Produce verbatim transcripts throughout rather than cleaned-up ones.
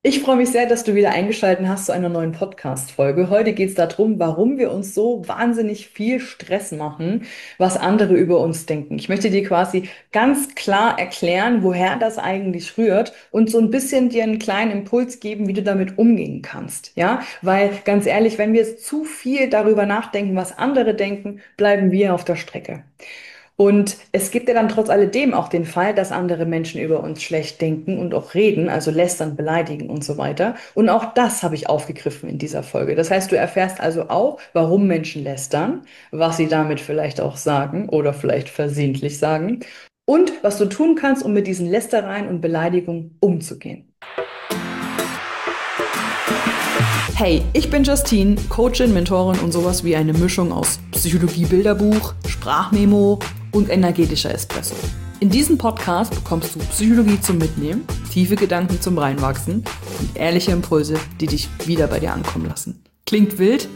Ich freue mich sehr, dass du wieder eingeschaltet hast zu einer neuen Podcast-Folge. Heute geht es darum, warum wir uns so wahnsinnig viel Stress machen, was andere über uns denken. Ich möchte dir quasi ganz klar erklären, woher das eigentlich rührt und so ein bisschen dir einen kleinen Impuls geben, wie du damit umgehen kannst. Ja, weil ganz ehrlich, wenn wir jetzt zu viel darüber nachdenken, was andere denken, bleiben wir auf der Strecke. Und es gibt ja dann trotz alledem auch den Fall, dass andere Menschen über uns schlecht denken und auch reden, also lästern, beleidigen und so weiter. Und auch das habe ich aufgegriffen in dieser Folge. Das heißt, du erfährst also auch, warum Menschen lästern, was sie damit vielleicht auch sagen oder vielleicht versehentlich sagen und was du tun kannst, um mit diesen Lästereien und Beleidigungen umzugehen. Hey, ich bin Justine, Coachin, Mentorin und sowas wie eine Mischung aus Psychologie-Bilderbuch, Sprachmemo und energetischer Espresso. In diesem Podcast bekommst du Psychologie zum Mitnehmen, tiefe Gedanken zum Reinwachsen und ehrliche Impulse, die dich wieder bei dir ankommen lassen. Klingt wild?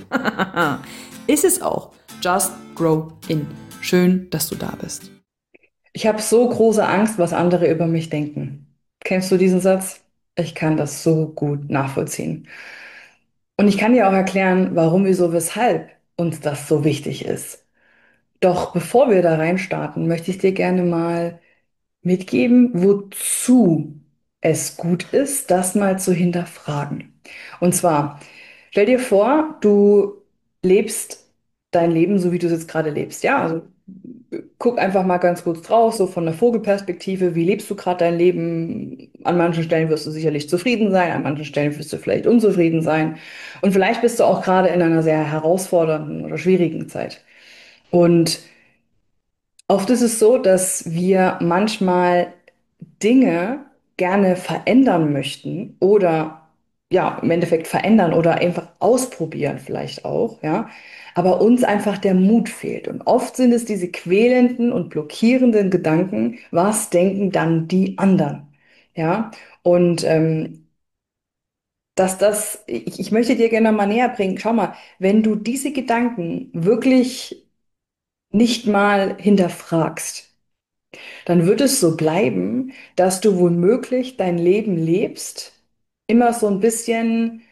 Ist es auch. Just grow in. Schön, dass du da bist. Ich habe so große Angst, was andere über mich denken. Kennst du diesen Satz? Ich kann das so gut nachvollziehen. Und ich kann dir auch erklären, warum, wieso, weshalb uns das so wichtig ist. Doch bevor wir da reinstarten, möchte ich dir gerne mal mitgeben, wozu es gut ist, das mal zu hinterfragen. Und zwar, stell dir vor, du lebst dein Leben so, wie du es jetzt gerade lebst. Ja, also guck einfach mal ganz kurz drauf, so von der Vogelperspektive. Wie lebst du gerade dein Leben? An manchen Stellen wirst du sicherlich zufrieden sein, an manchen Stellen wirst du vielleicht unzufrieden sein. Und vielleicht bist du auch gerade in einer sehr herausfordernden oder schwierigen Zeit. Und oft ist es so, dass wir manchmal Dinge gerne verändern möchten oder ja, im Endeffekt verändern oder einfach ausprobieren vielleicht auch, ja, aber uns einfach der Mut fehlt. Und oft sind es diese quälenden und blockierenden Gedanken, was denken dann die anderen, ja, und ähm, dass das, ich, ich möchte dir gerne mal näher bringen, schau mal, wenn du diese Gedanken wirklich nicht mal hinterfragst, dann wird es so bleiben, dass du womöglich dein Leben lebst, immer so ein bisschen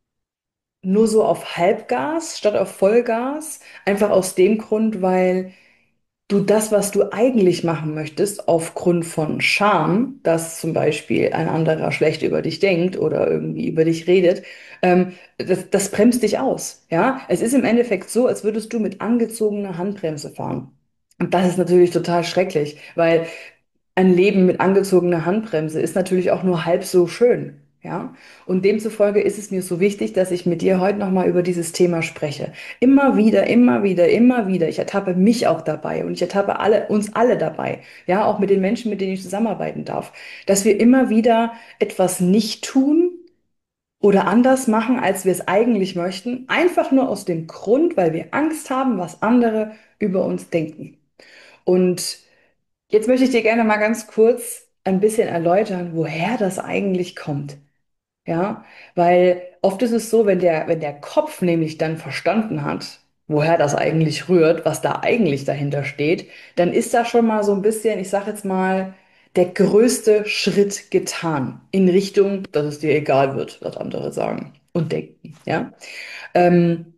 nur so auf Halbgas statt auf Vollgas, einfach aus dem Grund, weil du das, was du eigentlich machen möchtest, aufgrund von Scham, dass zum Beispiel ein anderer schlecht über dich denkt oder irgendwie über dich redet, ähm, das, das bremst dich aus. Ja, es ist im Endeffekt so, als würdest du mit angezogener Handbremse fahren. Und das ist natürlich total schrecklich, weil ein Leben mit angezogener Handbremse ist natürlich auch nur halb so schön. Ja, und demzufolge ist es mir so wichtig, dass ich mit dir heute nochmal über dieses Thema spreche. Immer wieder, immer wieder, immer wieder. Ich ertappe mich auch dabei und ich ertappe alle, uns alle dabei. Ja, auch mit den Menschen, mit denen ich zusammenarbeiten darf, dass wir immer wieder etwas nicht tun oder anders machen, als wir es eigentlich möchten. Einfach nur aus dem Grund, weil wir Angst haben, was andere über uns denken. Und jetzt möchte ich dir gerne mal ganz kurz ein bisschen erläutern, woher das eigentlich kommt. Ja, weil oft ist es so, wenn der, wenn der Kopf nämlich dann verstanden hat, woher das eigentlich rührt, was da eigentlich dahinter steht, dann ist da schon mal so ein bisschen, ich sag jetzt mal, der größte Schritt getan in Richtung, dass es dir egal wird, was andere sagen und denken. Ja. Ähm,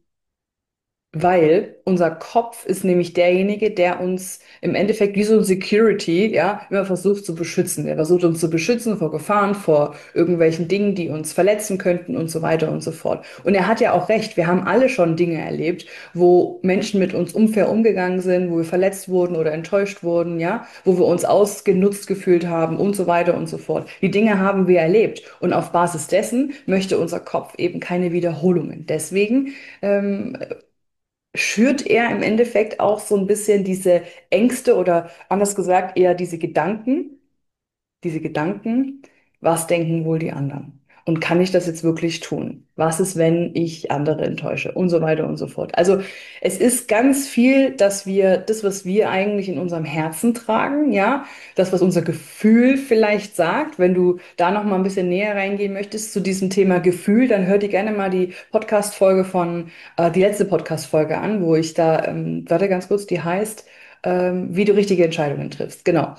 Weil unser Kopf ist nämlich derjenige, der uns im Endeffekt wie so ein Security, ja, immer versucht zu beschützen. Er versucht uns zu beschützen vor Gefahren, vor irgendwelchen Dingen, die uns verletzen könnten und so weiter und so fort. Und er hat ja auch recht. Wir haben alle schon Dinge erlebt, wo Menschen mit uns unfair umgegangen sind, wo wir verletzt wurden oder enttäuscht wurden, ja, wo wir uns ausgenutzt gefühlt haben und so weiter und so fort. Die Dinge haben wir erlebt. Und auf Basis dessen möchte unser Kopf eben keine Wiederholungen. Deswegen, ähm, schürt er im Endeffekt auch so ein bisschen diese Ängste oder anders gesagt eher diese Gedanken, diese Gedanken, was denken wohl die anderen? Und kann ich das jetzt wirklich tun? Was ist, wenn ich andere enttäusche? Und so weiter und so fort. Also es ist ganz viel, dass wir das, was wir eigentlich in unserem Herzen tragen, ja, das, was unser Gefühl vielleicht sagt, wenn du da noch mal ein bisschen näher reingehen möchtest zu diesem Thema Gefühl, dann hör dir gerne mal die Podcast-Folge von, äh, die letzte Podcast-Folge an, wo ich da, ähm, warte ganz kurz, die heißt, ähm, wie du richtige Entscheidungen triffst. Genau.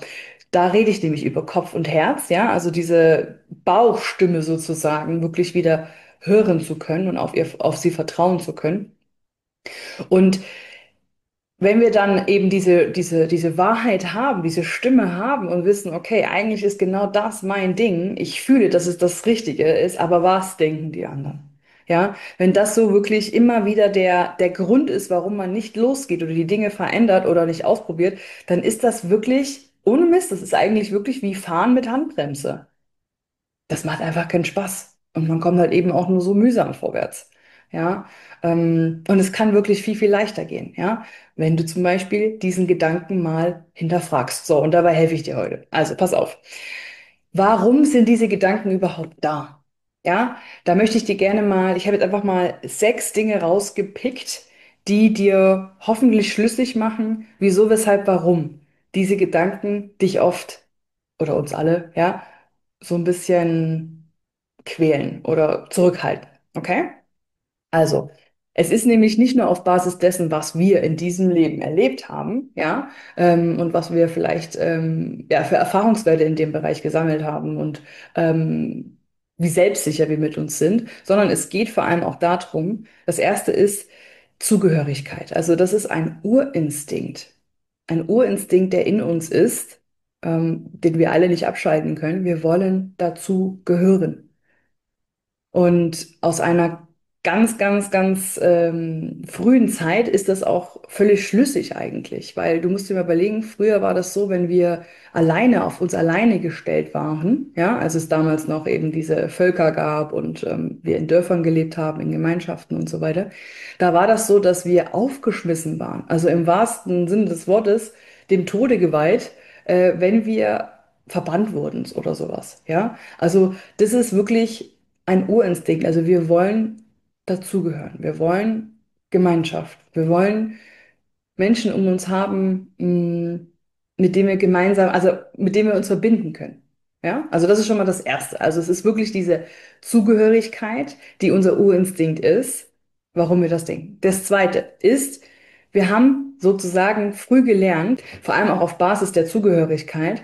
Da rede ich nämlich über Kopf und Herz, ja, also diese Bauchstimme sozusagen wirklich wieder hören zu können und auf ihr, auf sie vertrauen zu können. Und wenn wir dann eben diese, diese, diese Wahrheit haben, diese Stimme haben und wissen, okay, eigentlich ist genau das mein Ding, ich fühle, dass es das Richtige ist, aber was denken die anderen? Ja, wenn das so wirklich immer wieder der, der Grund ist, warum man nicht losgeht oder die Dinge verändert oder nicht ausprobiert, dann ist das wirklich, ohne Mist, das ist eigentlich wirklich wie Fahren mit Handbremse. Das macht einfach keinen Spaß. Und man kommt halt eben auch nur so mühsam vorwärts. Ja, ähm, und es kann wirklich viel, viel leichter gehen. Ja, wenn du zum Beispiel diesen Gedanken mal hinterfragst. So, und dabei helfe ich dir heute. Also, pass auf. Warum sind diese Gedanken überhaupt da? Ja, da möchte ich dir gerne mal, ich habe jetzt einfach mal sechs Dinge rausgepickt, die dir hoffentlich schlüssig machen, wieso, weshalb, warum diese Gedanken dich oft oder uns alle, ja, so ein bisschen quälen oder zurückhalten. Okay? Also, es ist nämlich nicht nur auf Basis dessen, was wir in diesem Leben erlebt haben, ja, ähm, und was wir vielleicht ähm, ja, für Erfahrungswerte in dem Bereich gesammelt haben und ähm, wie selbstsicher wir mit uns sind, sondern es geht vor allem auch darum, das erste ist Zugehörigkeit. Also, das ist ein Urinstinkt. Ein Urinstinkt, der in uns ist, ähm, den wir alle nicht abschalten können. Wir wollen dazu gehören. Und aus einer ganz, ganz, ganz ähm, frühen Zeit ist das auch völlig schlüssig eigentlich, weil du musst dir mal überlegen, früher war das so, wenn wir alleine auf uns alleine gestellt waren, ja, als es damals noch eben diese Völker gab und ähm, wir in Dörfern gelebt haben, in Gemeinschaften und so weiter, da war das so, dass wir aufgeschmissen waren, also im wahrsten Sinne des Wortes dem Tode geweiht, äh, wenn wir verbannt wurden oder sowas, ja. Also das ist wirklich ein Urinstinkt. Also wir wollen dazugehören. Wir wollen Gemeinschaft. Wir wollen Menschen um uns haben, mh, mit denen wir gemeinsam, also mit denen wir uns verbinden können. Ja, also das ist schon mal das Erste. Also es ist wirklich diese Zugehörigkeit, die unser Urinstinkt ist, warum wir das denken. Das Zweite ist, wir haben sozusagen früh gelernt, vor allem auch auf Basis der Zugehörigkeit,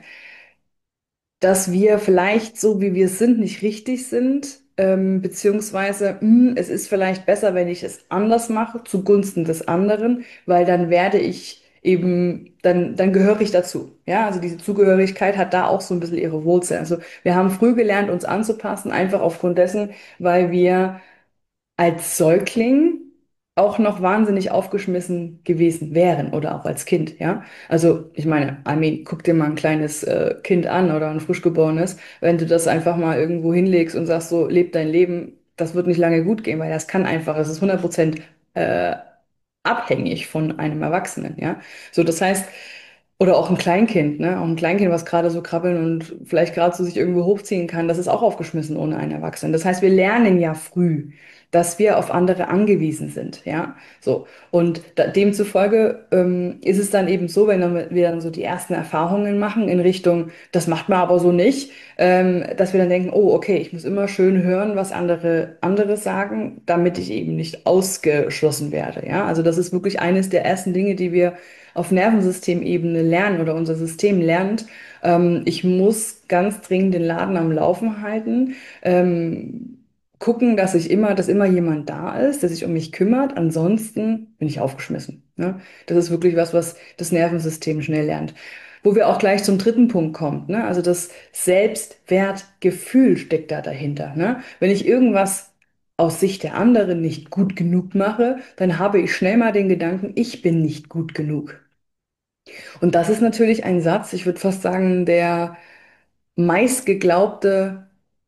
dass wir vielleicht so, wie wir sind, nicht richtig sind, ähm, beziehungsweise hm, es ist vielleicht besser, wenn ich es anders mache, zugunsten des anderen, weil dann werde ich eben, dann, dann gehöre ich dazu. Ja, also diese Zugehörigkeit hat da auch so ein bisschen ihre Wurzel. Also wir haben früh gelernt, uns anzupassen, einfach aufgrund dessen, weil wir als Säugling auch noch wahnsinnig aufgeschmissen gewesen wären oder auch als Kind, ja. Also ich meine, I mean, guck dir mal ein kleines äh, Kind an oder ein frischgeborenes, wenn du das einfach mal irgendwo hinlegst und sagst so, leb dein Leben, das wird nicht lange gut gehen, weil das kann einfach, es ist hundert Prozent äh, abhängig von einem Erwachsenen, ja. So, das heißt, oder auch ein Kleinkind, ne? Auch ein Kleinkind, was gerade so krabbeln und vielleicht gerade so sich irgendwo hochziehen kann, das ist auch aufgeschmissen ohne einen Erwachsenen. Das heißt, wir lernen ja früh, dass wir auf andere angewiesen sind, ja. So. Und da, demzufolge ähm, ist es dann eben so, wenn dann, wir dann so die ersten Erfahrungen machen in Richtung, das macht man aber so nicht, ähm, dass wir dann denken, oh, okay, ich muss immer schön hören, was andere, andere sagen, damit ich eben nicht ausgeschlossen werde, ja. Also das ist wirklich eines der ersten Dinge, die wir auf Nervensystemebene lernen oder unser System lernt. Ähm, ich muss ganz dringend den Laden am Laufen halten. Ähm, gucken, dass ich immer, dass immer jemand da ist, der sich um mich kümmert. Ansonsten bin ich aufgeschmissen. Ne? Das ist wirklich was, was das Nervensystem schnell lernt. Wo wir auch gleich zum dritten Punkt kommen. Ne? Also das Selbstwertgefühl steckt da dahinter. Ne? Wenn ich irgendwas aus Sicht der anderen nicht gut genug mache, dann habe ich schnell mal den Gedanken, ich bin nicht gut genug. Und das ist natürlich ein Satz, ich würde fast sagen, der meistgeglaubte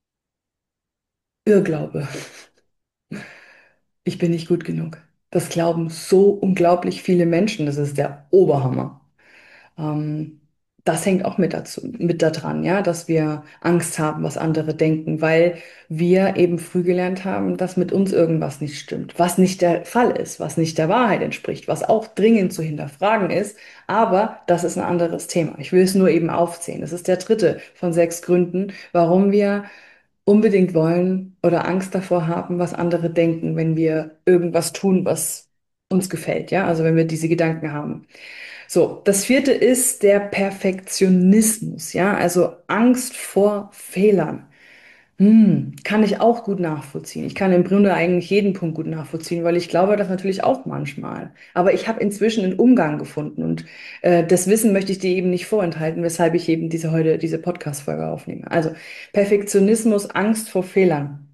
Irrglaube. Ich bin nicht gut genug. Das glauben so unglaublich viele Menschen. Das ist der Oberhammer. Ähm, Das hängt auch mit dazu, mit da dran, ja, dass wir Angst haben, was andere denken, weil wir eben früh gelernt haben, dass mit uns irgendwas nicht stimmt, was nicht der Fall ist, was nicht der Wahrheit entspricht, was auch dringend zu hinterfragen ist. Aber das ist ein anderes Thema. Ich will es nur eben aufzählen. Das ist der dritte von sechs Gründen, warum wir unbedingt wollen oder Angst davor haben, was andere denken, wenn wir irgendwas tun, was uns gefällt, ja, also wenn wir diese Gedanken haben. So, das vierte ist der Perfektionismus, ja, also Angst vor Fehlern. Hm, kann ich auch gut nachvollziehen. Ich kann im Grunde eigentlich jeden Punkt gut nachvollziehen, weil ich glaube das natürlich auch manchmal. Aber ich habe inzwischen einen Umgang gefunden und äh, das Wissen möchte ich dir eben nicht vorenthalten, weshalb ich eben diese heute diese Podcast-Folge aufnehme. Also Perfektionismus, Angst vor Fehlern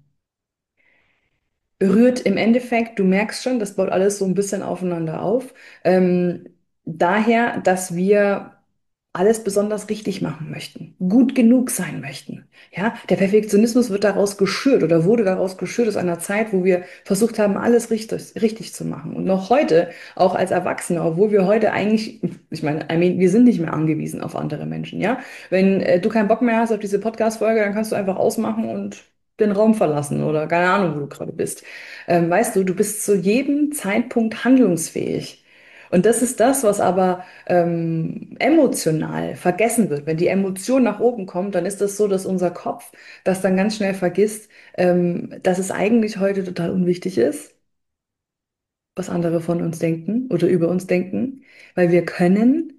rührt im Endeffekt, du merkst schon, das baut alles so ein bisschen aufeinander auf, ähm, daher, dass wir alles besonders richtig machen möchten, gut genug sein möchten. Ja, der Perfektionismus wird daraus geschürt oder wurde daraus geschürt aus einer Zeit, wo wir versucht haben, alles richtig, richtig zu machen. Und noch heute, auch als Erwachsene, obwohl wir heute eigentlich, ich meine, I mean, wir sind nicht mehr angewiesen auf andere Menschen. Ja, wenn äh, du keinen Bock mehr hast auf diese Podcast-Folge, dann kannst du einfach ausmachen und den Raum verlassen oder keine Ahnung, wo du gerade bist. Ähm, weißt du, du bist zu jedem Zeitpunkt handlungsfähig. Und das ist das, was aber ähm, emotional vergessen wird. Wenn die Emotion nach oben kommt, dann ist das so, dass unser Kopf das dann ganz schnell vergisst, ähm, dass es eigentlich heute total unwichtig ist, was andere von uns denken oder über uns denken, weil wir können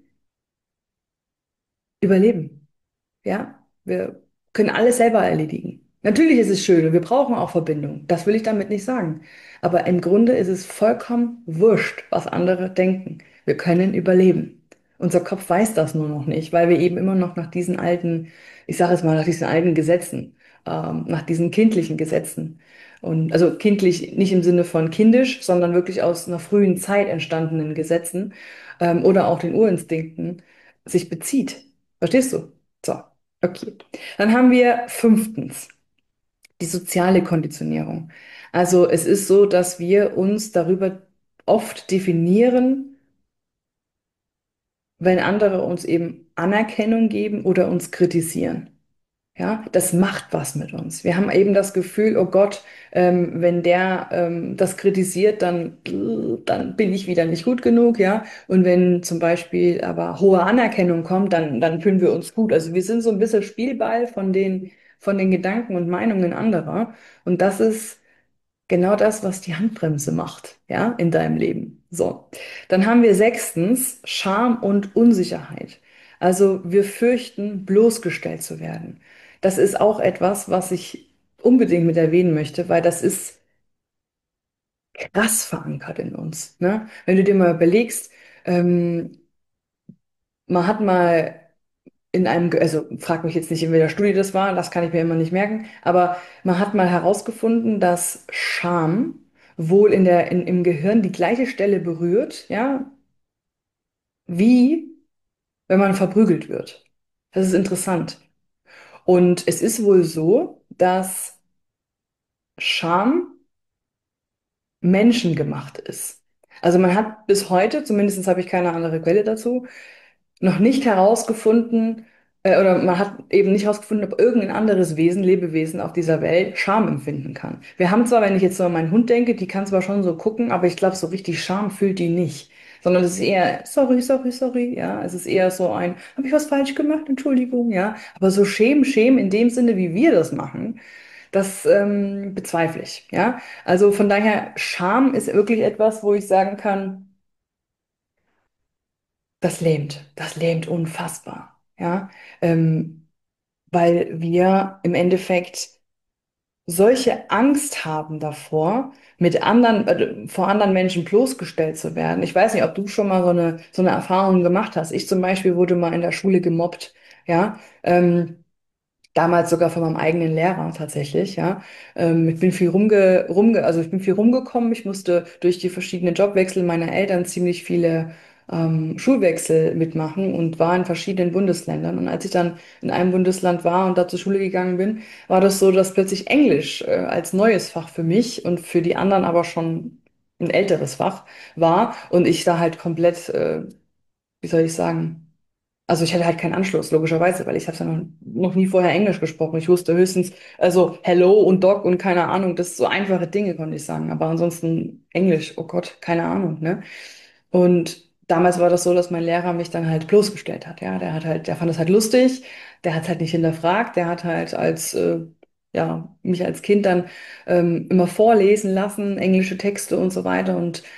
überleben. Ja, wir können alles selber erledigen. Natürlich ist es schön und wir brauchen auch Verbindung. Das will ich damit nicht sagen. Aber im Grunde ist es vollkommen wurscht, was andere denken. Wir können überleben. Unser Kopf weiß das nur noch nicht, weil wir eben immer noch nach diesen alten, ich sage es mal, nach diesen alten Gesetzen, ähm, nach diesen kindlichen Gesetzen. Und also kindlich nicht im Sinne von kindisch, sondern wirklich aus einer frühen Zeit entstandenen Gesetzen, ähm, oder auch den Urinstinkten sich bezieht. Verstehst du? So, okay. Dann haben wir fünftens die soziale Konditionierung. Also es ist so, dass wir uns darüber oft definieren, wenn andere uns eben Anerkennung geben oder uns kritisieren. Ja, das macht was mit uns. Wir haben eben das Gefühl, oh Gott, ähm, wenn der ähm, das kritisiert, dann, dann bin ich wieder nicht gut genug, ja. Und wenn zum Beispiel aber hohe Anerkennung kommt, dann, dann fühlen wir uns gut. Also wir sind so ein bisschen Spielball von den, von den Gedanken und Meinungen anderer. Und das ist genau das, was die Handbremse macht, ja, in deinem Leben. So, dann haben wir sechstens Scham und Unsicherheit. Also wir fürchten, bloßgestellt zu werden. Das ist auch etwas, was ich unbedingt mit erwähnen möchte, weil das ist krass verankert in uns. Ne? Wenn du dir mal überlegst, ähm, man hat mal in einem, Ge- also frag mich jetzt nicht, in welcher Studie das war, das kann ich mir immer nicht merken, aber man hat mal herausgefunden, dass Scham wohl in der, in, im Gehirn die gleiche Stelle berührt, ja, wie wenn man verprügelt wird. Das ist interessant. Und es ist wohl so, dass Scham menschengemacht ist. Also man hat bis heute, zumindest habe ich keine andere Quelle dazu, noch nicht herausgefunden, äh, oder man hat eben nicht herausgefunden, ob irgendein anderes Wesen, Lebewesen auf dieser Welt Scham empfinden kann. Wir haben zwar, wenn ich jetzt so an meinen Hund denke, die kann zwar schon so gucken, aber ich glaube, so richtig Scham fühlt die nicht. Sondern es ist eher, sorry, sorry, sorry, ja. Es ist eher so ein, habe ich was falsch gemacht? Entschuldigung, ja. Aber so schämen, schämen in dem Sinne, wie wir das machen, das ähm, bezweifle ich, ja. Also von daher, Scham ist wirklich etwas, wo ich sagen kann, das lähmt, das lähmt unfassbar, ja, ähm, weil wir im Endeffekt solche Angst haben davor, mit anderen, äh, vor anderen Menschen bloßgestellt zu werden. Ich weiß nicht, ob du schon mal so eine, so eine Erfahrung gemacht hast. Ich zum Beispiel wurde mal in der Schule gemobbt, ja, ähm, damals sogar von meinem eigenen Lehrer tatsächlich, ja. Ähm, ich bin viel rumge, rumge, also ich bin viel rumgekommen. Ich musste durch die verschiedenen Jobwechsel meiner Eltern ziemlich viele ähm, Schulwechsel mitmachen und war in verschiedenen Bundesländern. Und als ich dann in einem Bundesland war und da zur Schule gegangen bin, war das so, dass plötzlich Englisch äh, als neues Fach für mich und für die anderen aber schon ein älteres Fach war und ich da halt komplett, äh, wie soll ich sagen, also ich hatte halt keinen Anschluss, logischerweise, weil ich habe ja noch, noch nie vorher Englisch gesprochen. Ich wusste höchstens, also Hello und Doc und keine Ahnung, das so einfache Dinge konnte ich sagen. Aber ansonsten Englisch, oh Gott, keine Ahnung, ne? Und damals war das so, dass mein Lehrer mich dann halt bloßgestellt hat. Ja, der hat halt, der fand das halt lustig, der hat es halt nicht hinterfragt, der hat halt als, äh, ja, mich als Kind dann ähm, immer vorlesen lassen, englische Texte und so weiter. Und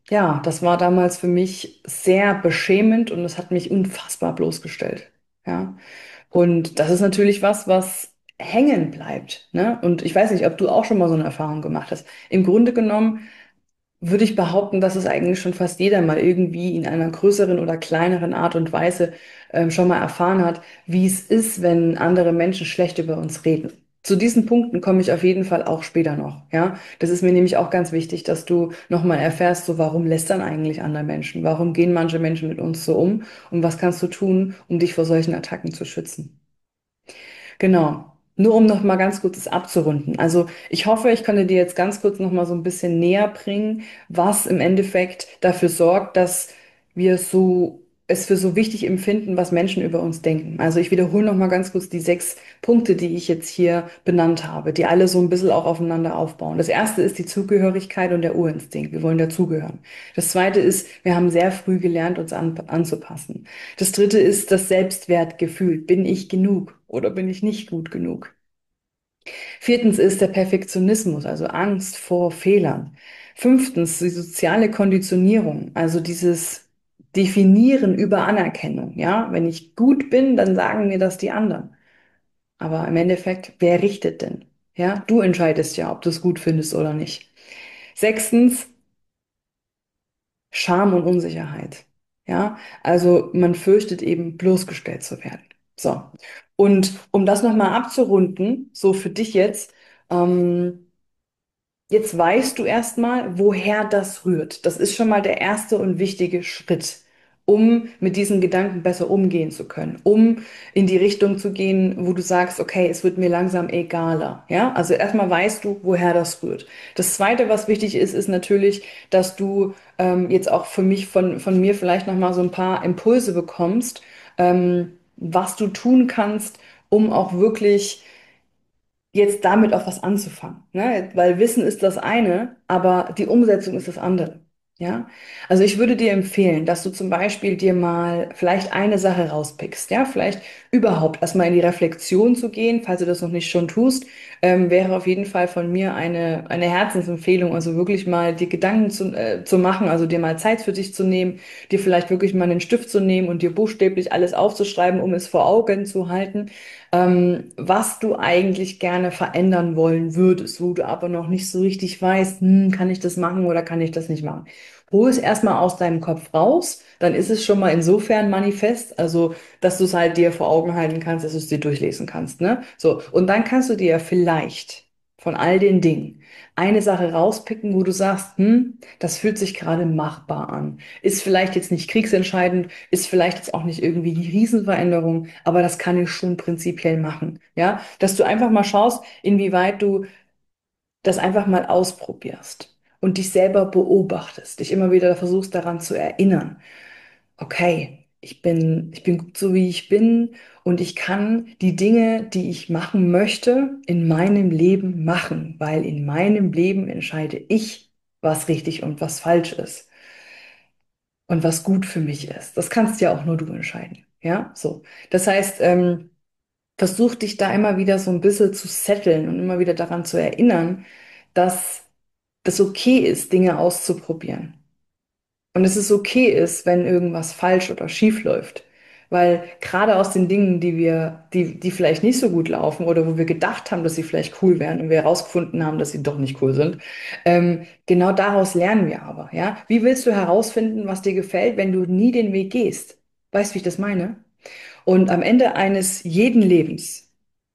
Ja, das war damals für mich sehr beschämend und es hat mich unfassbar bloßgestellt. Ja. Und das ist natürlich was, was hängen bleibt, ne? Und ich weiß nicht, ob du auch schon mal so eine Erfahrung gemacht hast. Im Grunde genommen würde ich behaupten, dass es eigentlich schon fast jeder mal irgendwie in einer größeren oder kleineren Art und Weise ähm, schon mal erfahren hat, wie es ist, wenn andere Menschen schlecht über uns reden. Zu diesen Punkten komme ich auf jeden Fall auch später noch, ja. Das ist mir nämlich auch ganz wichtig, dass du nochmal erfährst, so warum lästern eigentlich andere Menschen? Warum gehen manche Menschen mit uns so um? Und was kannst du tun, um dich vor solchen Attacken zu schützen? Genau. Nur um noch mal ganz kurz das abzurunden. Also ich hoffe, ich konnte dir jetzt ganz kurz noch mal so ein bisschen näher bringen, was im Endeffekt dafür sorgt, dass wir so es für so wichtig empfinden, was Menschen über uns denken. Also ich wiederhole noch mal ganz kurz die sechs Punkte, die ich jetzt hier benannt habe, die alle so ein bisschen auch aufeinander aufbauen. Das erste ist die Zugehörigkeit und der Urinstinkt. Wir wollen dazugehören. Das zweite ist, wir haben sehr früh gelernt, uns an, anzupassen. Das dritte ist das Selbstwertgefühl. Bin ich genug oder bin ich nicht gut genug? Viertens ist der Perfektionismus, also Angst vor Fehlern. Fünftens die soziale Konditionierung, also dieses Definieren über Anerkennung. Ja, wenn ich gut bin, dann sagen mir das die anderen. Aber im Endeffekt, wer richtet denn? Ja, du entscheidest ja, ob du es gut findest oder nicht. Sechstens, Scham und Unsicherheit. Ja, also man fürchtet eben bloßgestellt zu werden. So. Und um das nochmal abzurunden, so für dich jetzt, ähm, jetzt weißt du erstmal, woher das rührt. Das ist schon mal der erste und wichtige Schritt, um mit diesen Gedanken besser umgehen zu können, um in die Richtung zu gehen, wo du sagst, okay, es wird mir langsam egaler. Ja, also erstmal weißt du, woher das rührt. Das Zweite, was wichtig ist, ist natürlich, dass du ähm, jetzt auch für mich von, von mir vielleicht nochmal so ein paar Impulse bekommst, ähm, was du tun kannst, um auch wirklich jetzt damit auch was anzufangen, ne? Weil Wissen ist das eine, aber die Umsetzung ist das andere. Ja, also ich würde dir empfehlen, dass du zum Beispiel dir mal vielleicht eine Sache rauspickst, ja, vielleicht überhaupt erstmal in die Reflexion zu gehen, falls du das noch nicht schon tust, ähm, wäre auf jeden Fall von mir eine, eine Herzensempfehlung, also wirklich mal die Gedanken zu, äh, zu machen, also dir mal Zeit für dich zu nehmen, dir vielleicht wirklich mal einen Stift zu nehmen und dir buchstäblich alles aufzuschreiben, um es vor Augen zu halten, ähm, was du eigentlich gerne verändern wollen würdest, wo du aber noch nicht so richtig weißt, hm, kann ich das machen oder kann ich das nicht machen. Hol es erstmal aus deinem Kopf raus, dann ist es schon mal insofern manifest, also dass du es halt dir vor Augen halten kannst, dass du es dir durchlesen kannst, ne? So, und dann kannst du dir vielleicht von all den Dingen eine Sache rauspicken, wo du sagst, hm, das fühlt sich gerade machbar an. Ist vielleicht jetzt nicht kriegsentscheidend, ist vielleicht jetzt auch nicht irgendwie die Riesenveränderung, aber das kann ich schon prinzipiell machen. Ja, dass du einfach mal schaust, inwieweit du das einfach mal ausprobierst und dich selber beobachtest, dich immer wieder versuchst daran zu erinnern. Okay, ich bin, ich bin gut so, wie ich bin und ich kann die Dinge, die ich machen möchte, in meinem Leben machen, weil in meinem Leben entscheide ich, was richtig und was falsch ist und was gut für mich ist. Das kannst ja auch nur du entscheiden. Ja, so. Das heißt, ähm, versuch dich da immer wieder so ein bisschen zu setteln und immer wieder daran zu erinnern, dass das okay ist, Dinge auszuprobieren. Und dass es okay ist, wenn irgendwas falsch oder schief läuft. Weil gerade aus den Dingen, die wir, die, die vielleicht nicht so gut laufen oder wo wir gedacht haben, dass sie vielleicht cool wären und wir herausgefunden haben, dass sie doch nicht cool sind, ähm, genau daraus lernen wir aber, ja. Wie willst du herausfinden, was dir gefällt, wenn du nie den Weg gehst? Weißt du, wie ich das meine? Und am Ende eines jeden Lebens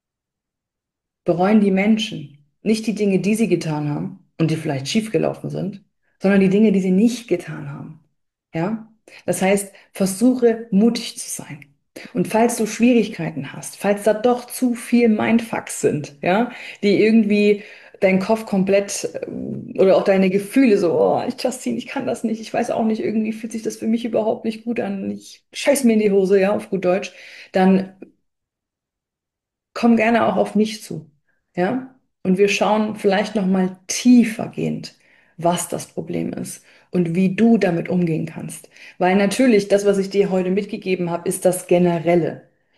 bereuen die Menschen nicht die Dinge, die sie getan haben und die vielleicht schiefgelaufen sind, sondern die Dinge, die sie nicht getan haben. Ja? Das heißt, versuche mutig zu sein. Und falls du Schwierigkeiten hast, falls da doch zu viel Mindfucks sind, ja, die irgendwie deinen Kopf komplett äh, oder auch deine Gefühle so, oh, ich, Justine, ich kann das nicht, ich weiß auch nicht, irgendwie fühlt sich das für mich überhaupt nicht gut an, ich scheiß mir in die Hose, ja, auf gut Deutsch, dann komm gerne auch auf mich zu, ja? Und wir schauen vielleicht noch mal tiefergehend, was das Problem ist und wie du damit umgehen kannst. Weil natürlich das, was ich dir heute mitgegeben habe, ist das Generelle.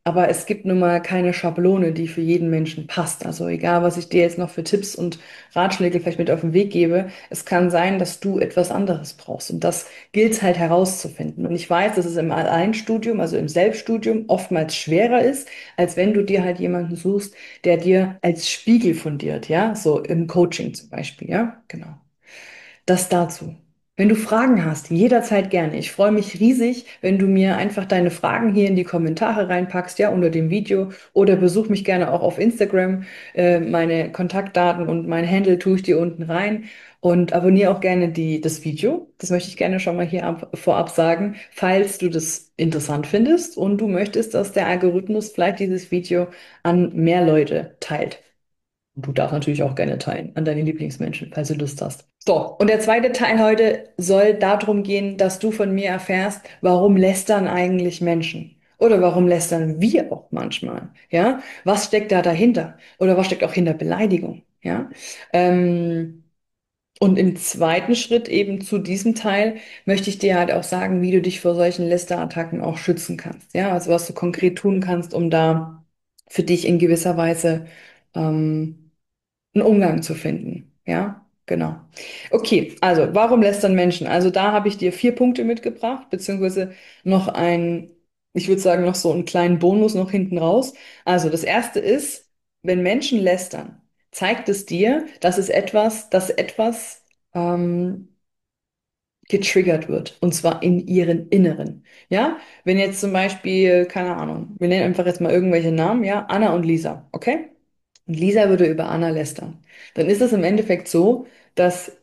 Aber es gibt nun mal keine Schablone, die für jeden Menschen passt. Also egal, was ich dir jetzt noch für Tipps und Ratschläge vielleicht mit auf den Weg gebe, es kann sein, dass du etwas anderes brauchst. Und das gilt es halt herauszufinden. Und ich weiß, dass es im Alleinstudium, also im Selbststudium, oftmals schwerer ist, als wenn du dir halt jemanden suchst, der dir als Spiegel fundiert, ja, so im Coaching zum Beispiel, ja, genau. Das dazu. Wenn du Fragen hast, jederzeit gerne. Ich freue mich riesig, wenn du mir einfach deine Fragen hier in die Kommentare reinpackst, ja, unter dem Video. Oder besuch mich gerne auch auf Instagram. Äh, meine Kontaktdaten und mein Handle tue ich dir unten rein. Und abonniere auch gerne die, das Video. Das möchte ich gerne schon mal hier ab, vorab sagen, falls du das interessant findest und du möchtest, dass der Algorithmus vielleicht dieses Video an mehr Leute teilt. Und du darfst natürlich auch gerne teilen an deine Lieblingsmenschen, falls du Lust hast. So, und der zweite Teil heute soll darum gehen, dass du von mir erfährst, warum lästern eigentlich Menschen? Oder warum lästern wir auch manchmal? Ja, was steckt da dahinter? Oder was steckt auch hinter Beleidigung? Ja, ähm, und im zweiten Schritt eben zu diesem Teil möchte ich dir halt auch sagen, wie du dich vor solchen Lästerattacken auch schützen kannst. Ja, also was du konkret tun kannst, um da für dich in gewisser Weise ähm, einen Umgang zu finden. Ja, genau. Okay, also warum lästern Menschen? Also da habe ich dir vier Punkte mitgebracht, beziehungsweise noch ein, ich würde sagen, noch so einen kleinen Bonus noch hinten raus. Also das erste ist, wenn Menschen lästern, zeigt es dir, dass es etwas, dass etwas ähm, getriggert wird, und zwar in ihren Inneren. Ja, wenn jetzt zum Beispiel, keine Ahnung, wir nennen einfach jetzt mal irgendwelche Namen, ja, Anna und Lisa, okay? Und Lisa würde über Anna lästern. Dann ist es im Endeffekt so, dass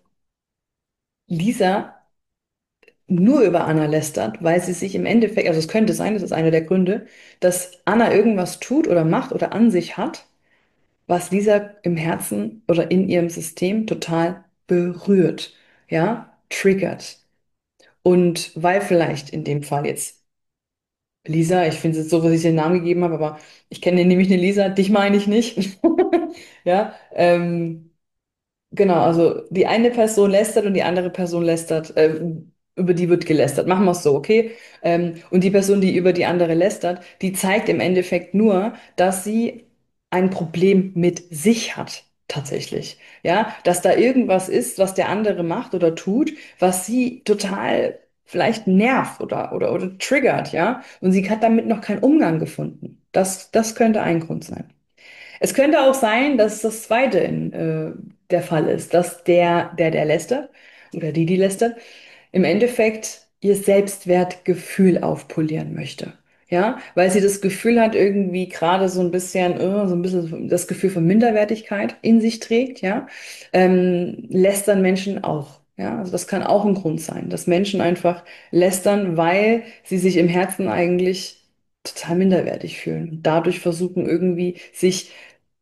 Lisa nur über Anna lästert, weil sie sich im Endeffekt, also es könnte sein, das ist einer der Gründe, dass Anna irgendwas tut oder macht oder an sich hat, was Lisa im Herzen oder in ihrem System total berührt, ja, triggert. Und weil vielleicht in dem Fall jetzt Lisa, ich finde es jetzt so, dass ich den Namen gegeben habe, aber ich kenne nämlich eine Lisa, dich meine ich nicht. Ja, ähm, genau, also die eine Person lästert und die andere Person lästert, ähm, über die wird gelästert. Machen wir es so, okay? Ähm, und die Person, die über die andere lästert, die zeigt im Endeffekt nur, dass sie ein Problem mit sich hat, tatsächlich. Ja, dass da irgendwas ist, was der andere macht oder tut, was sie total vielleicht nervt oder, oder, oder triggert, ja? Und sie hat damit noch keinen Umgang gefunden. Das, das könnte ein Grund sein. Es könnte auch sein, dass das zweite in, äh, der Fall ist, dass der, der, der lästert oder die, die lästert, im Endeffekt ihr Selbstwertgefühl aufpolieren möchte. Ja, weil sie das Gefühl hat, irgendwie gerade so ein bisschen, äh, so ein bisschen das Gefühl von Minderwertigkeit in sich trägt, ja, ähm, lästern Menschen auch. Ja, also das kann auch ein Grund sein, dass Menschen einfach lästern, weil sie sich im Herzen eigentlich total minderwertig fühlen und dadurch versuchen irgendwie sich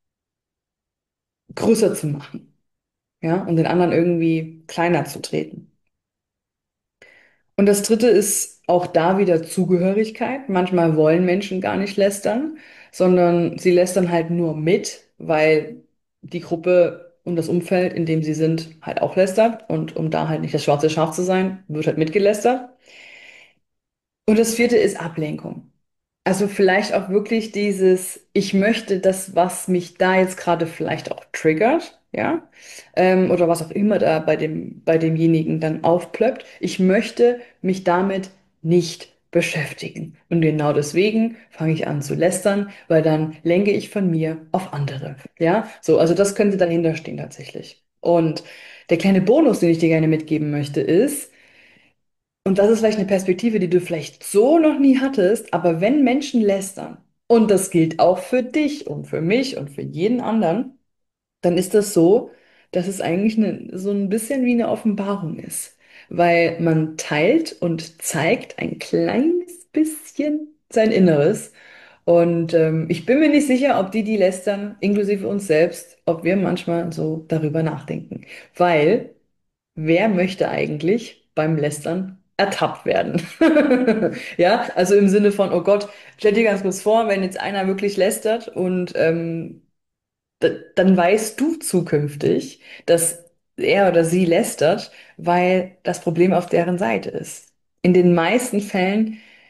größer zu machen, ja, und den anderen irgendwie kleiner zu treten. Und das dritte ist auch da wieder Zugehörigkeit. Manchmal wollen Menschen gar nicht lästern, sondern sie lästern halt nur mit, weil die Gruppe und das Umfeld, in dem sie sind, halt auch lästert. Und um da halt nicht das schwarze Schaf zu sein, wird halt mitgelästert. Und das vierte ist Ablenkung. Also vielleicht auch wirklich dieses, ich möchte das, was mich da jetzt gerade vielleicht auch triggert, ja, ähm, oder was auch immer da bei dem, bei demjenigen dann aufplöppt. Ich möchte mich damit nicht beschäftigen. Und genau deswegen fange ich an zu lästern, weil dann lenke ich von mir auf andere. Ja, so, also das könnte dahinter stehen tatsächlich. Und der kleine Bonus, den ich dir gerne mitgeben möchte, ist, und das ist vielleicht eine Perspektive, die du vielleicht so noch nie hattest, aber wenn Menschen lästern, und das gilt auch für dich und für mich und für jeden anderen, dann ist das so, dass es eigentlich eine, so ein bisschen wie eine Offenbarung ist, weil man teilt und zeigt ein kleines bisschen sein Inneres. Und ähm, ich bin mir nicht sicher, ob die, die lästern, inklusive uns selbst, ob wir manchmal so darüber nachdenken. Weil wer möchte eigentlich beim Lästern ertappt werden? Ja, also im Sinne von, oh Gott, stell dir ganz kurz vor, wenn jetzt einer wirklich lästert und ähm, d- dann weißt du zukünftig, dass er oder sie lästert, weil das Problem auf deren Seite ist. In den meisten Fällen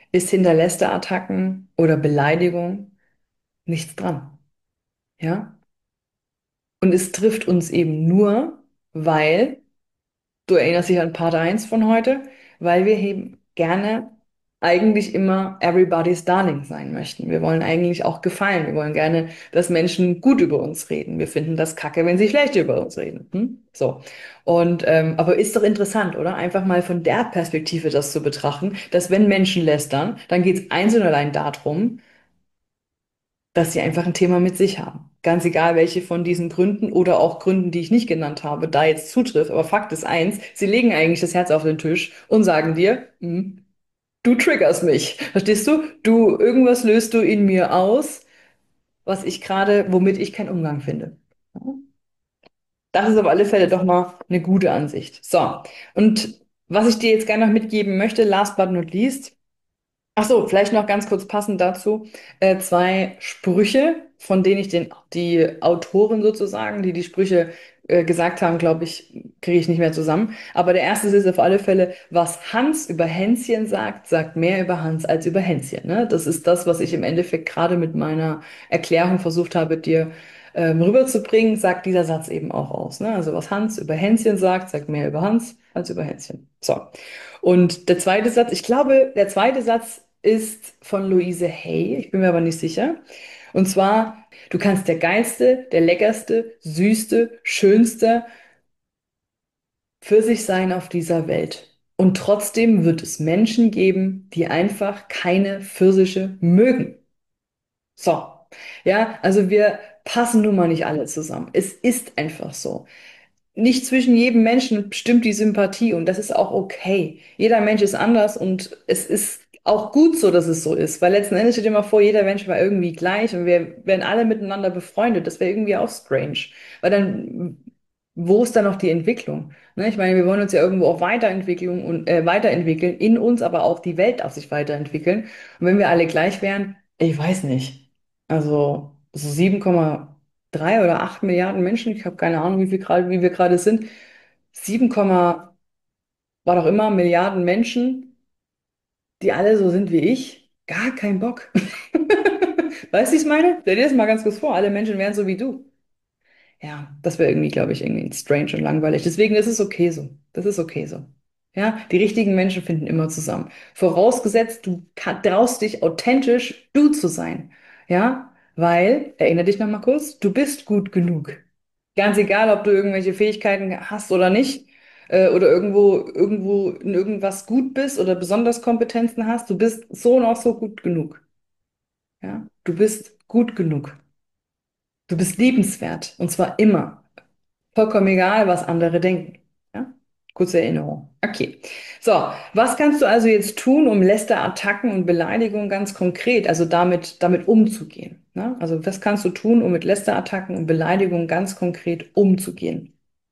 ist hinter Lästerattacken oder Beleidigung nichts dran. Ja? Und es trifft uns eben nur, weil, du erinnerst dich an Part eins von heute, weil wir eben gerne eigentlich immer everybody's Darling sein möchten. Wir wollen eigentlich auch gefallen. Wir wollen gerne, dass Menschen gut über uns reden. Wir finden das kacke, wenn sie schlecht über uns reden. Hm? So. Und, ähm, aber ist doch interessant, oder? Einfach mal von der Perspektive das zu betrachten, dass wenn Menschen lästern, dann geht es einzeln und allein darum, dass sie einfach ein Thema mit sich haben. Ganz egal, welche von diesen Gründen oder auch Gründen, die ich nicht genannt habe, da jetzt zutrifft. Aber Fakt ist eins, sie legen eigentlich das Herz auf den Tisch und sagen dir, "Hm, du triggerst mich. Verstehst du? Du, irgendwas löst du in mir aus, was ich gerade, womit ich keinen Umgang finde." Das ist auf alle Fälle doch mal eine gute Ansicht. So, und was ich dir jetzt gerne noch mitgeben möchte, last but not least, ach so, vielleicht noch ganz kurz passend dazu, äh, zwei Sprüche, von denen ich den, die Autoren sozusagen, die die Sprüche äh, gesagt haben, glaube ich, kriege ich nicht mehr zusammen. Aber der erste ist auf alle Fälle, was Hans über Hänschen sagt, sagt mehr über Hans als über Hänschen. Ne? Das ist das, was ich im Endeffekt gerade mit meiner Erklärung versucht habe, dir ähm, rüberzubringen, sagt dieser Satz eben auch aus. Ne? Also was Hans über Hänschen sagt, sagt mehr über Hans als über Hänschen. So. Und der zweite Satz, ich glaube, der zweite Satz ist von Louise Hay, ich bin mir aber nicht sicher. Und zwar, du kannst der geilste, der leckerste, süßste, schönste für sich sein auf dieser Welt. Und trotzdem wird es Menschen geben, die einfach keine Pfirsiche mögen. So. Ja, also wir passen nun mal nicht alle zusammen. Es ist einfach so. Nicht zwischen jedem Menschen stimmt die Sympathie und das ist auch okay. Jeder Mensch ist anders und es ist auch gut so, dass es so ist, weil letzten Endes steht dir mal vor, jeder Mensch war irgendwie gleich und wir wären alle miteinander befreundet. Das wäre irgendwie auch strange, weil dann, wo ist dann noch die Entwicklung? Ne? Ich meine, wir wollen uns ja irgendwo auch weiterentwickeln und äh, weiterentwickeln, in uns, aber auch die Welt darf sich weiterentwickeln. Und wenn wir alle gleich wären, ich weiß nicht. Also so sieben Komma drei oder acht Milliarden Menschen, ich habe keine Ahnung, wie viel gerade, wie wir gerade sind, sieben, war doch immer Milliarden Menschen, die alle so sind wie ich, gar kein Bock. Weißt du, wie ich meine? Stell dir das mal ganz kurz vor, alle Menschen wären so wie du. Ja, das wäre irgendwie, glaube ich, irgendwie strange und langweilig. Deswegen ist es okay so. Das ist okay so. Ja, die richtigen Menschen finden immer zusammen. Vorausgesetzt, du ka- traust dich authentisch du zu sein. Ja, weil, erinnere dich noch mal kurz, du bist gut genug. Ganz egal, ob du irgendwelche Fähigkeiten hast oder nicht, äh, oder irgendwo, irgendwo in irgendwas gut bist oder besonders Kompetenzen hast, du bist so und auch so gut genug. Ja, du bist gut genug. Du bist liebenswert. Und zwar immer. Vollkommen egal, was andere denken. Ja? Kurze Erinnerung. Okay. So, was kannst du also jetzt tun, um Lästerattacken und Beleidigungen ganz konkret, also damit, damit umzugehen? Ne? Also, was kannst du tun, um mit Lästerattacken und Beleidigungen ganz konkret umzugehen?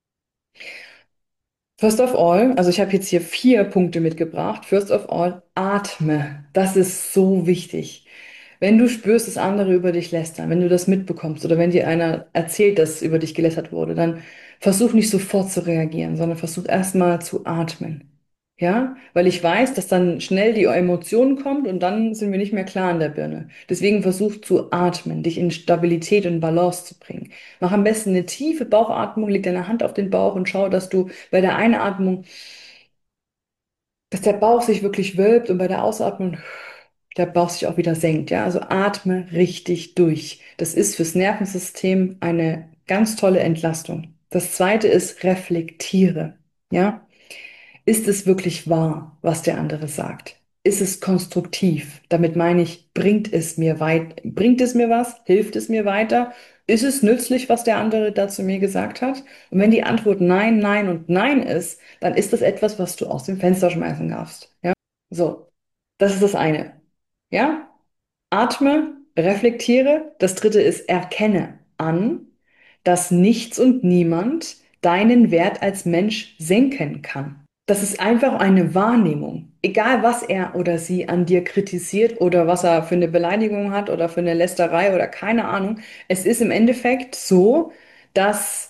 First of all, also ich habe jetzt hier vier Punkte mitgebracht. First of all, atme. Das ist so wichtig. Wenn du spürst, dass andere über dich lästern, wenn du das mitbekommst oder wenn dir einer erzählt, dass über dich gelästert wurde, dann versuch nicht sofort zu reagieren, sondern versuch erstmal zu atmen. Ja, weil ich weiß, dass dann schnell die Emotion kommt und dann sind wir nicht mehr klar in der Birne. Deswegen versuch zu atmen, dich in Stabilität und Balance zu bringen. Mach am besten eine tiefe Bauchatmung, leg deine Hand auf den Bauch und schau, dass du bei der Einatmung, dass der Bauch sich wirklich wölbt und bei der Ausatmung der Bauch sich auch wieder senkt. Ja, also atme richtig durch. Das ist fürs Nervensystem eine ganz tolle Entlastung. Das zweite ist reflektiere. Ja. Ist es wirklich wahr, was der andere sagt? Ist es konstruktiv? Damit meine ich, bringt es mir weit, bringt es mir was? Hilft es mir weiter? Ist es nützlich, was der andere da zu mir gesagt hat? Und wenn die Antwort nein, nein und nein ist, dann ist das etwas, was du aus dem Fenster schmeißen darfst. Ja? So, das ist das eine. Ja? Atme, reflektiere. Das dritte ist, erkenne an, dass nichts und niemand deinen Wert als Mensch senken kann. Das ist einfach eine Wahrnehmung. Egal, was er oder sie an dir kritisiert oder was er für eine Beleidigung hat oder für eine Lästerei oder keine Ahnung. Es ist im Endeffekt so, dass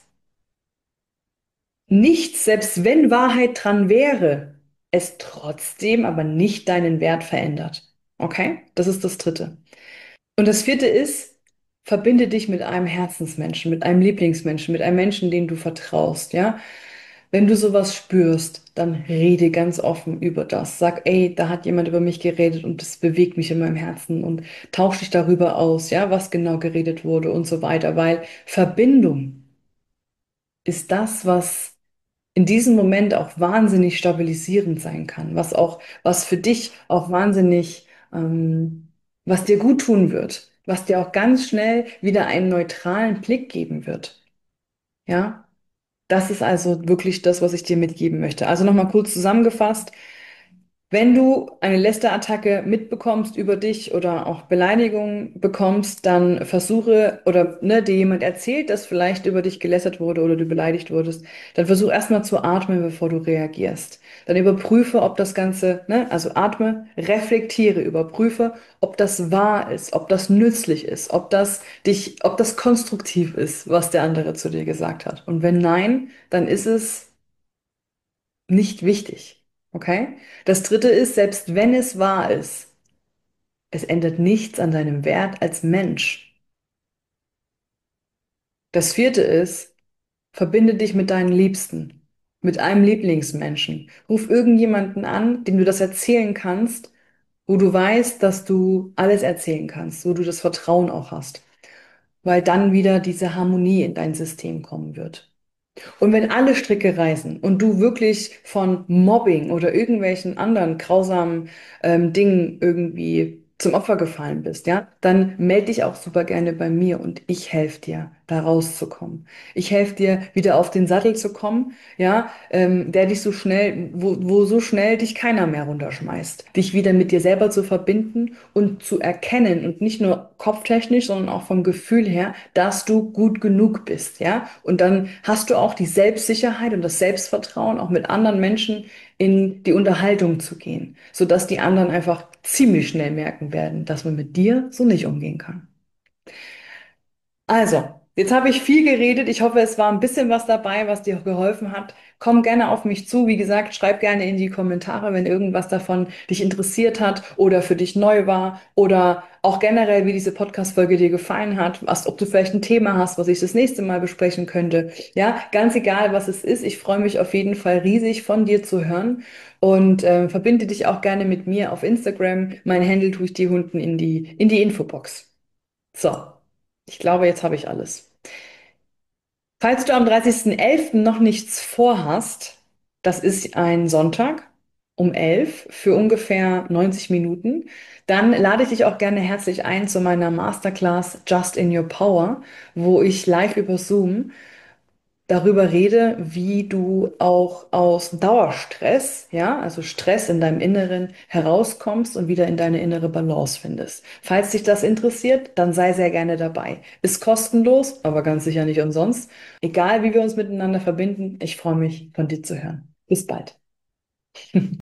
nichts, selbst wenn Wahrheit dran wäre, es trotzdem aber nicht deinen Wert verändert. Okay? Das ist das Dritte. Und das Vierte ist, verbinde dich mit einem Herzensmenschen, mit einem Lieblingsmenschen, mit einem Menschen, dem du vertraust, ja? Wenn du sowas spürst, dann rede ganz offen über das. Sag, ey, da hat jemand über mich geredet und das bewegt mich in meinem Herzen und tausch dich darüber aus, ja, was genau geredet wurde und so weiter, weil Verbindung ist das, was in diesem Moment auch wahnsinnig stabilisierend sein kann, was auch, was für dich auch wahnsinnig, ähm, was dir gut tun wird, was dir auch ganz schnell wieder einen neutralen Blick geben wird. Ja, das ist also wirklich das, was ich dir mitgeben möchte. Also nochmal kurz zusammengefasst. Wenn du eine Lästerattacke mitbekommst über dich oder auch Beleidigungen bekommst, dann versuche oder ne, dir jemand erzählt, dass vielleicht über dich gelästert wurde oder du beleidigt wurdest, dann versuch erstmal zu atmen, bevor du reagierst. Dann überprüfe, ob das Ganze, ne, also atme, reflektiere, überprüfe, ob das wahr ist, ob das nützlich ist, ob das dich, ob das konstruktiv ist, was der andere zu dir gesagt hat. Und wenn nein, dann ist es nicht wichtig. Okay? Das dritte ist, selbst wenn es wahr ist, es ändert nichts an deinem Wert als Mensch. Das vierte ist, verbinde dich mit deinen Liebsten, mit einem Lieblingsmenschen. Ruf irgendjemanden an, dem du das erzählen kannst, wo du weißt, dass du alles erzählen kannst, wo du das Vertrauen auch hast, weil dann wieder diese Harmonie in dein System kommen wird. Und wenn alle Stricke reißen und du wirklich von Mobbing oder irgendwelchen anderen grausamen ähm, Dingen irgendwie zum Opfer gefallen bist, ja, dann melde dich auch super gerne bei mir und ich helfe dir, da rauszukommen. Ich helfe dir, wieder auf den Sattel zu kommen, ja, ähm, der dich so schnell, wo, wo so schnell dich keiner mehr runterschmeißt. Dich wieder mit dir selber zu verbinden und zu erkennen und nicht nur kopftechnisch, sondern auch vom Gefühl her, dass du gut genug bist, ja. Und dann hast du auch die Selbstsicherheit und das Selbstvertrauen, auch mit anderen Menschen in die Unterhaltung zu gehen, sodass die anderen einfach ziemlich schnell merken werden, dass man mit dir so nicht umgehen kann. Also, jetzt habe ich viel geredet. Ich hoffe, es war ein bisschen was dabei, was dir geholfen hat. Komm gerne auf mich zu. Wie gesagt, schreib gerne in die Kommentare, wenn irgendwas davon dich interessiert hat oder für dich neu war oder auch generell, wie diese Podcast-Folge dir gefallen hat, was, ob du vielleicht ein Thema hast, was ich das nächste Mal besprechen könnte. Ja, ganz egal, was es ist. Ich freue mich auf jeden Fall riesig, von dir zu hören und äh, verbinde dich auch gerne mit mir auf Instagram. Mein Handle tue ich dir unten in die, in die Infobox. So, ich glaube, jetzt habe ich alles. Falls du am dreißigsten elften noch nichts vorhast, das ist ein Sonntag um elf für ungefähr neunzig Minuten, dann lade ich dich auch gerne herzlich ein zu meiner Masterclass Just in Your Power, wo ich live über Zoom darüber rede, wie du auch aus Dauerstress, ja, also Stress in deinem Inneren herauskommst und wieder in deine innere Balance findest. Falls dich das interessiert, dann sei sehr gerne dabei. Ist kostenlos, aber ganz sicher nicht umsonst. Egal, wie wir uns miteinander verbinden, ich freue mich, von dir zu hören. Bis bald.